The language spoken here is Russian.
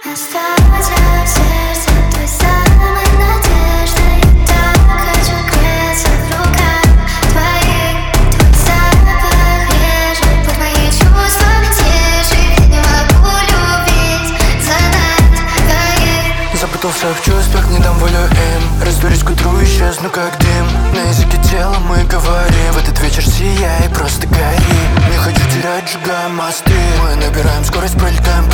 Остаться в сердце той самой надеждой. Я так хочу греться в руках твоих. Твой запах режет под мои чувства мятежи. Я не могу любить, задать двоих. Запутался в чувствах, не дам волю им. Растворюсь к утру, исчезну как дым. На языке тела мы говорим. В этот вечер сияй, просто гори. Не хочу терять, сжигаем мосты. Мы набираем скорость, пролетаем